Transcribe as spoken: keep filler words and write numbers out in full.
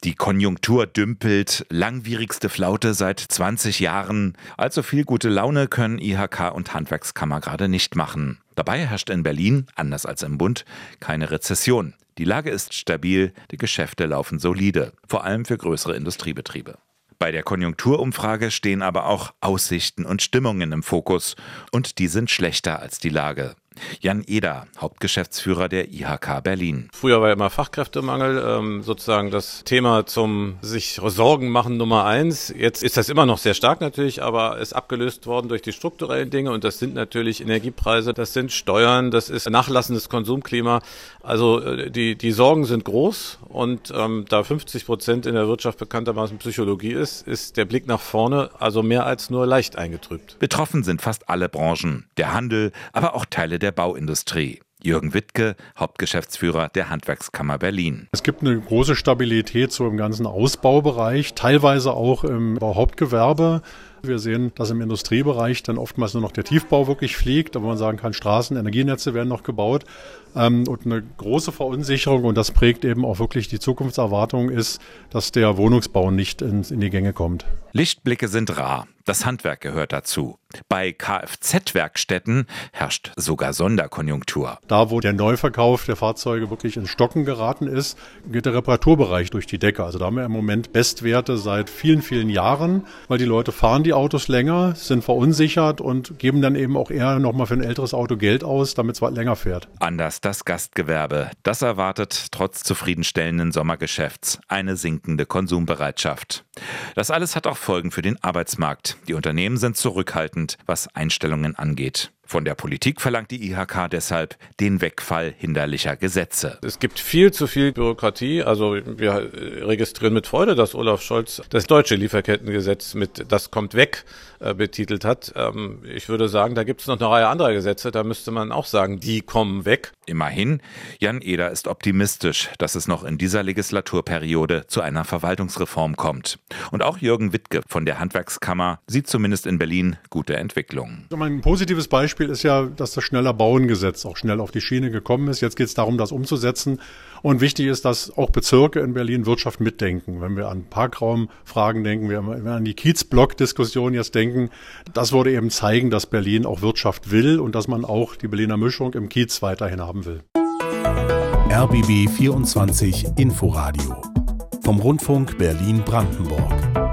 Die Konjunktur dümpelt, langwierigste Flaute seit zwanzig Jahren. Allzu viel gute Laune können I H K und Handwerkskammer gerade nicht machen. Dabei herrscht in Berlin, anders als im Bund, keine Rezession. Die Lage ist stabil, die Geschäfte laufen solide, vor allem für größere Industriebetriebe. Bei der Konjunkturumfrage stehen aber auch Aussichten und Stimmungen im Fokus. Und die sind schlechter als die Lage. Jan Eder, Hauptgeschäftsführer der I H K Berlin. Früher war ja immer Fachkräftemangel, ähm, sozusagen das Thema zum sich Sorgen machen Nummer eins. Jetzt ist das immer noch sehr stark natürlich, aber ist abgelöst worden durch die strukturellen Dinge. Und das sind natürlich Energiepreise, das sind Steuern, das ist nachlassendes Konsumklima. Also äh, die, die Sorgen sind groß. Und ähm, da fünfzig Prozent in der Wirtschaft bekanntermaßen Psychologie ist, ist der Blick nach vorne also mehr als nur leicht eingetrübt. Betroffen sind fast alle Branchen, der Handel, aber auch Teile der Bauindustrie. Jürgen Wittke, Hauptgeschäftsführer der Handwerkskammer Berlin. Es gibt eine große Stabilität so im ganzen Ausbaubereich, teilweise auch im Hauptgewerbe. Wir sehen, dass im Industriebereich dann oftmals nur noch der Tiefbau wirklich fliegt, aber man sagen kann, Straßen, Energienetze werden noch gebaut. Ähm, und eine große Verunsicherung, und das prägt eben auch wirklich die Zukunftserwartung, ist, dass der Wohnungsbau nicht in, in die Gänge kommt. Lichtblicke sind rar. Das Handwerk gehört dazu. Bei Kfz-Werkstätten herrscht sogar Sonderkonjunktur. Da, wo der Neuverkauf der Fahrzeuge wirklich ins Stocken geraten ist, geht der Reparaturbereich durch die Decke. Also da haben wir im Moment Bestwerte seit vielen, vielen Jahren, weil die Leute fahren die Autos länger, sind verunsichert und geben dann eben auch eher nochmal für ein älteres Auto Geld aus, damit es länger fährt. Anders das Gastgewerbe. Das erwartet trotz zufriedenstellenden Sommergeschäfts eine sinkende Konsumbereitschaft. Das alles hat auch Folgen für den Arbeitsmarkt. Die Unternehmen sind zurückhaltend, was Einstellungen angeht. Von der Politik verlangt die I H K deshalb den Wegfall hinderlicher Gesetze. Es gibt viel zu viel Bürokratie. Also wir registrieren mit Freude, dass Olaf Scholz das deutsche Lieferkettengesetz mit "Das kommt weg" äh, betitelt hat. Ähm, ich würde sagen, da gibt es noch eine Reihe anderer Gesetze. Da müsste man auch sagen, die kommen weg. Immerhin, Jan Eder ist optimistisch, dass es noch in dieser Legislaturperiode zu einer Verwaltungsreform kommt. Und auch Jürgen Wittke von der Handwerkskammer sieht zumindest in Berlin gute Entwicklungen. Ein positives Beispiel ist ja, dass das Schneller-Bauen-Gesetz auch schnell auf die Schiene gekommen ist. Jetzt geht es darum, das umzusetzen. Und wichtig ist, dass auch Bezirke in Berlin Wirtschaft mitdenken. Wenn wir an Parkraumfragen denken, wenn wir an die Kiezblock-Diskussion jetzt denken, das würde eben zeigen, dass Berlin auch Wirtschaft will und dass man auch die Berliner Mischung im Kiez weiterhin haben will. R B B vierundzwanzig Inforadio vom Rundfunk Berlin-Brandenburg.